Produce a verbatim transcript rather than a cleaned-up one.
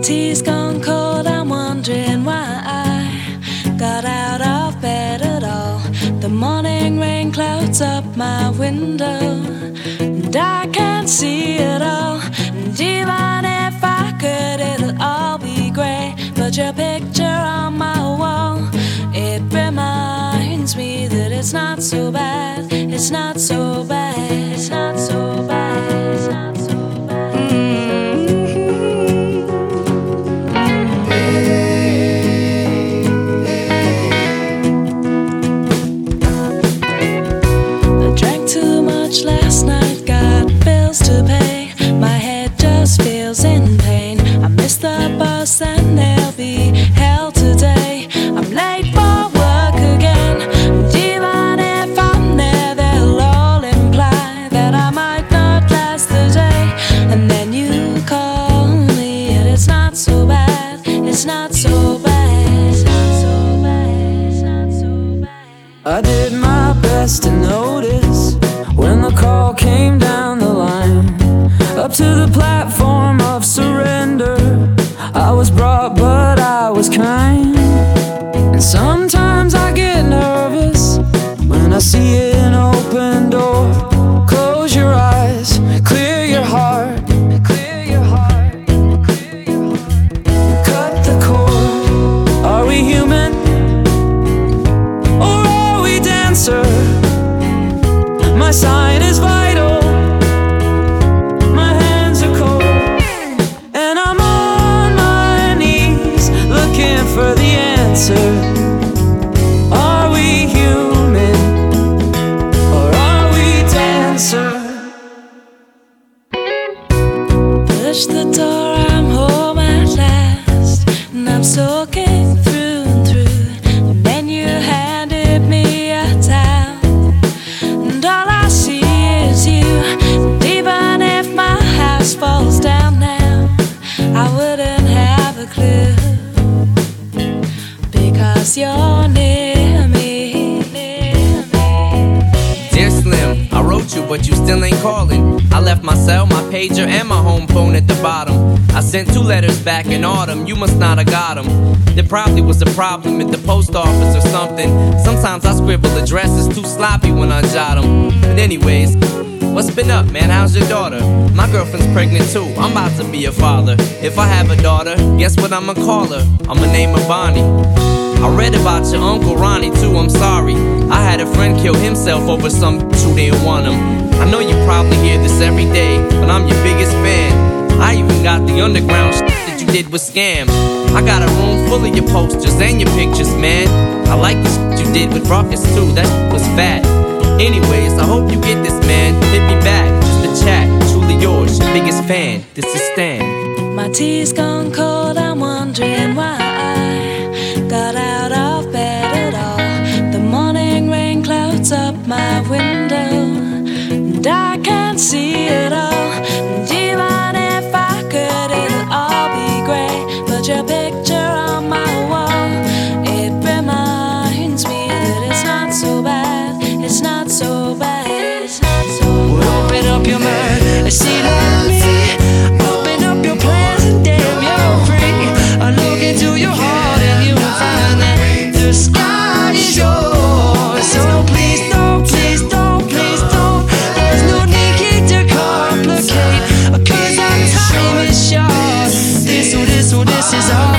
tea's gone cold, I'm wondering why I got out of bed at all. The morning rain clouds up my window, and I can't see it all. And even if I could, it'll all be grey. But your picture on my wall, it reminds me that it's not so bad. It's not so bad. It's not so bad. It's not so bad. I drank too much last night, got bills to pay. My head just feels in pain. I missed the bus and there'll be hell today. I'm late for work again, and even if I'm there, they'll all imply that I might not last the day. And then you call me, and it's not so bad. It's not so bad. It's not so bad. It's not so bad. I did my best to notice when the call came down the line, up to the platform of surrender. I was brought, but I was kind. And sometimes I get nervous when I see an open door. Close your eyes, clear your heart, clear your heart, clear your heart. Cut the cord. Are we human, or are we dancer? My sign is vital, my hands are cold, and I'm on my knees looking for the answer. Are we human, or are we dancer? Push the door, I'm home at last, and I'm soaking through and through. And then you handed me a towel, and all I see is you. And even if my house falls down now, I wouldn't have a clue, because you're near me, near me. Dear Slim, I wrote you, but you still ain't calling. I left my cell, my pager, and my home phone at the bottom. I sent two letters back in autumn, you must not have got them. There probably was a problem at the post office or something. Sometimes I scribble addresses too sloppy when I jot them. But anyways, what's been up, man? How's your daughter? My girlfriend's pregnant too, I'm about to be a father. If I have a daughter, guess what I'ma call her? I'ma name her Bonnie. I read about your Uncle Ronnie too, I'm sorry. I had a friend kill himself over some bitch who didn't want him. I know you probably hear this every day, but I'm your biggest fan. I even got the underground shit that you did with Scam. I got a room full of your posters and your pictures, man. I like the shit you did with Ruckus too, that shit was fat. Anyways, I hope you get this, man. Hit me back, just a chat. Truly yours, your biggest fan. This is Stan. My tea's gone cold, I'm wondering why I got out of bed at all. The morning rain clouds up my window, and I can't see it all. And even if I could, it'll all be grey. But your picture on my wall, it reminds me that it's not so bad. It's not so bad. It's not so bad. Well, open up your mind and see like me. Open up your plans and damn, you're free. I look into your heart and you'll find that the sky is yours. So please don't, please don't, please don't. There's no need to complicate, 'cause our time is short. This, oh, this, oh, this is all.